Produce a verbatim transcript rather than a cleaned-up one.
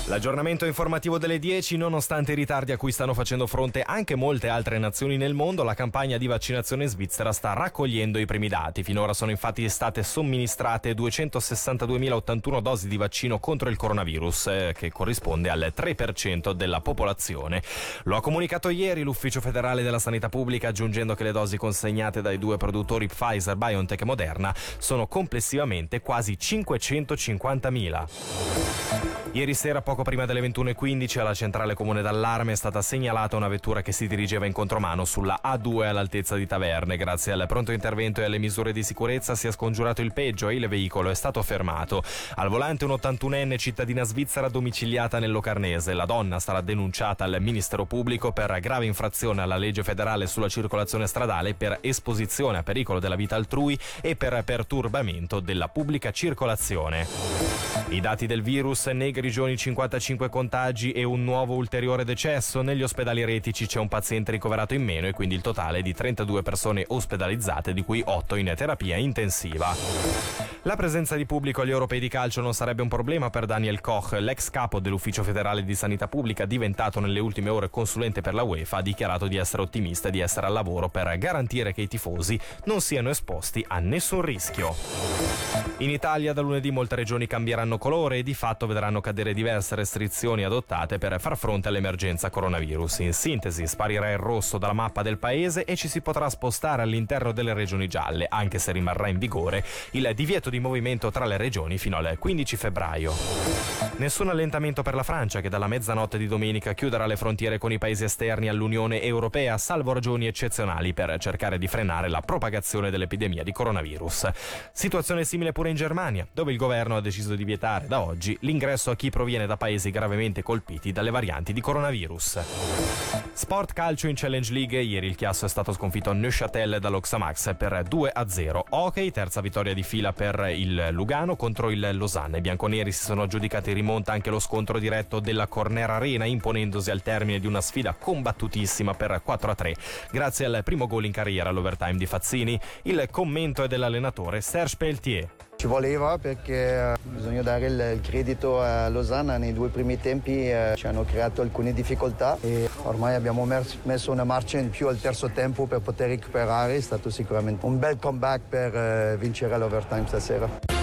L'aggiornamento informativo delle dieci. Nonostante i ritardi a cui stanno facendo fronte anche molte altre nazioni nel mondo, la campagna di vaccinazione svizzera sta raccogliendo i primi dati. Finora sono infatti state somministrate duecentosessantaduemilaottantuno dosi di vaccino contro il coronavirus, eh, che corrisponde al tre per cento della popolazione. Lo ha comunicato ieri l'Ufficio federale della sanità pubblica, aggiungendo che le dosi consegnate dai due produttori Pfizer, BioNTech e Moderna sono complessivamente quasi cinquecentocinquantamila. Ieri sera, poco prima delle ventuno e quindici, alla centrale comune d'allarme è stata segnalata una vettura che si dirigeva in contromano sulla A due all'altezza di Taverne. Grazie al pronto intervento e alle misure di sicurezza si è scongiurato il peggio e il veicolo è stato fermato. Al volante un ottantunenne cittadina svizzera domiciliata nel Locarnese. La donna sarà denunciata al Ministero Pubblico per grave infrazione alla legge federale sulla circolazione stradale, per esposizione a pericolo della vita altrui e per perturbamento della pubblica circolazione. I dati del virus: nei Grigioni cinquantacinque contagi e un nuovo ulteriore decesso. Negli ospedali retici c'è un paziente ricoverato in meno e quindi il totale è di trentadue persone ospedalizzate, di cui otto in terapia intensiva. La presenza di pubblico agli europei di calcio non sarebbe un problema per Daniel Koch. L'ex capo dell'Ufficio federale di sanità pubblica, diventato nelle ultime ore consulente per la UEFA, ha dichiarato di essere ottimista e di essere al lavoro per garantire che i tifosi non siano esposti a nessun rischio. In Italia da lunedì molte regioni cambieranno colore e di fatto vedranno cadere diverse restrizioni adottate per far fronte all'emergenza coronavirus. In sintesi, sparirà il rosso dalla mappa del paese e ci si potrà spostare all'interno delle regioni gialle, anche se rimarrà in vigore il divieto di movimento tra le regioni fino al quindici febbraio. Nessun allentamento per la Francia, che dalla mezzanotte di domenica chiuderà le frontiere con i paesi esterni all'Unione Europea, salvo ragioni eccezionali, per cercare di frenare la propagazione dell'epidemia di coronavirus. Situazione simile pure in Germania, dove il governo ha deciso di vietare da oggi l'ingresso a chi proviene da paesi gravemente colpiti dalle varianti di coronavirus. Sport calcio in Challenge League. Ieri il Chiasso è stato sconfitto a Neuchâtel dallo Xamax per due a zero. Hockey, terza vittoria di fila per il Lugano contro il Lausanne. I bianconeri si sono aggiudicati in rimonta anche lo scontro diretto della Corner Arena, imponendosi al termine di una sfida combattutissima per quattro a tre, grazie al primo gol in carriera all'overtime di Fazzini. Il commento è dell'allenatore Serge Pelletier. Ci voleva, perché bisogna dare il, il credito a Losanna. Nei due primi tempi eh, ci hanno creato alcune difficoltà e ormai abbiamo messo una marcia in più al terzo tempo per poter recuperare. È stato sicuramente un bel comeback per eh, vincere l'overtime stasera.